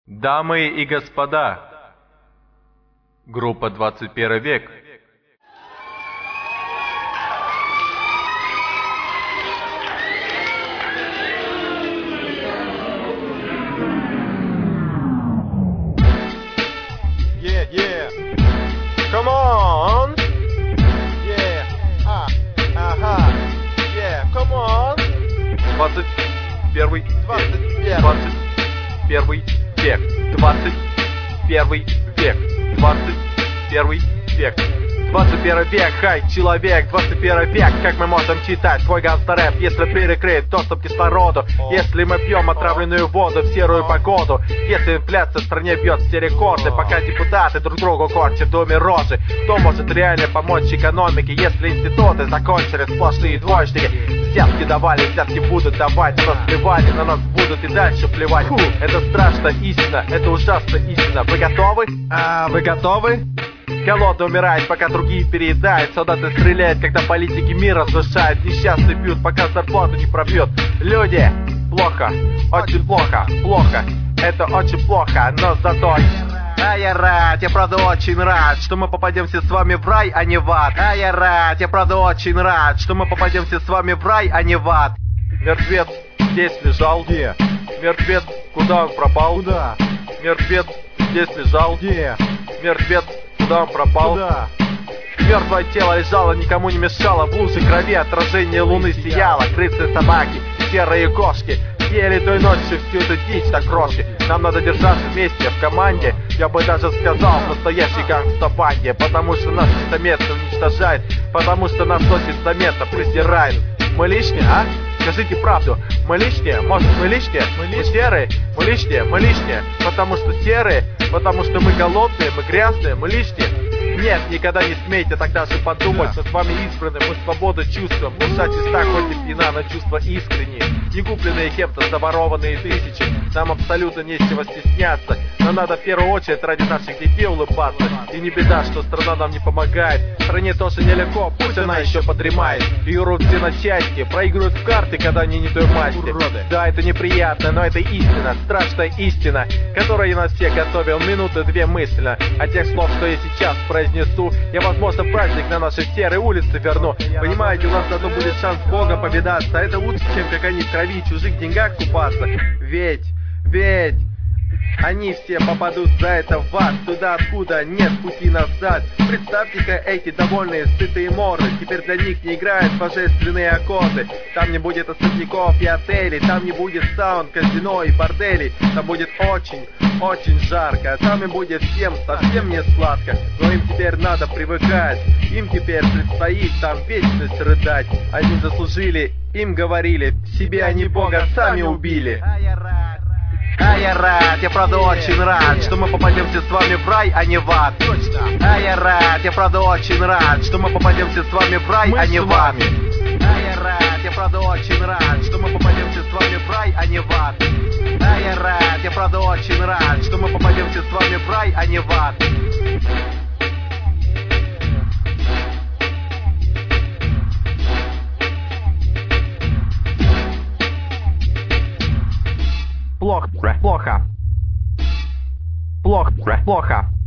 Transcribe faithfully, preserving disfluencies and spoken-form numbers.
Дамы и господа, группа двадцать первый век. Yeah, yeah. Come on. Yeah. А, ага. Yeah, come on. двадцать первый двадцать век. первый. двадцать первый век. двадцать первый век. двадцать первый век. двадцать первый век, хай, человек, двадцать первый век. Как мы можем читать свой гангстер-рэп, если перекрыт доступ к кислороду? Если мы пьем отравленную воду в серую погоду? Если инфляция в стране бьет все рекорды, пока депутаты друг другу корчат в доме рожи? Кто может реально помочь экономике, если институты закончили сплошные двоечники? Взятки давали, взятки будут давать, на нас плевали, на нас будут и дальше плевать. Фу, это страшная истина, это ужасная истина. Вы готовы? А, вы готовы? Голодный умирает, пока другие переедают. Солдаты стреляют, когда политики мир разрушают. Несчастные пьют, пока зарплату не пробьет. Люди, плохо, очень плохо, плохо. Это очень плохо, но зато... А я рад, я правда очень рад, что мы попадемся с вами в рай, а не в ад. А я рад, я правда очень рад, что мы попадемся с вами в рай, а не в ад. Мертвец здесь лежал. Где? Мертвец, куда он пропал? Куда? Мертвец здесь лежал. Где? Мертвец, куда он пропал? Куда? Мертвое тело лежало, никому не мешало. В луже крови отражение луны сияло. Крысы, собаки, серые кошки съели той ночью всю эту дичь на крошки. Нам надо держаться вместе в команде. Я бы даже сказал, в настоящей гангста-банде. Потому что нас незаметно уничтожает. Потому что нас очень заметно презирает. Мы лишние, а? Скажите правду, мы лишние? Может, мы лишние? Мы серые? Мы лишние? Мы лишние? Потому что серые? Потому что мы голодные, мы грязные, мы лишние? Нет, никогда не смейте так даже подумать. Мы с вами избраны, мы свободу чувствуем. Душа чиста, хоть и пьяна, но чувства искренние. Не купленные кем-то, заворованные тысячи. Нам абсолютно нечего стесняться. Но надо в первую очередь ради наших детей улыбаться. И не беда, что страна нам не помогает. Стране тоже нелегко, пусть она еще подремает. Ее рвут все на части, проигрывают в карты, когда они не той масти. Уроды. Да, это неприятно, но это истина, страшная истина, которая нас всех готовил минуты две мысленно. От тех слов, что я сейчас произнесу, я, возможно, праздник на наши серые улицы верну. Понимаете, у нас заодно будет шанс с Богом повидаться. Это лучше, чем как они в крови и чужих деньгах купаться. Ведь, ведь они все попадут за это в ад, туда, откуда нет пути назад. Представьте-ка эти довольные, сытые морды. Теперь для них не играют божественные аккорды. Там не будет особняков и отелей. Там не будет саунд, казино и борделей. Там будет очень, очень жарко. Там им будет всем совсем не сладко. Но им теперь надо привыкать. Им теперь предстоит там вечность рыдать. Они заслужили, им говорили. Себе они Бога сами убили. А я рад, я правда очень рад, что мы попадемся с вами в рай, а не в ад. А я рад, я правда очень рад, что мы попадемся с вами в рай, а не в ад. А я рад, я правда очень рад, что мы попадемся с вами в рай, а не в ад. А я рад, я правда очень рад, что мы попадемся с вами в рай, а не в ад. Плохо, плохо, плохо, плохо.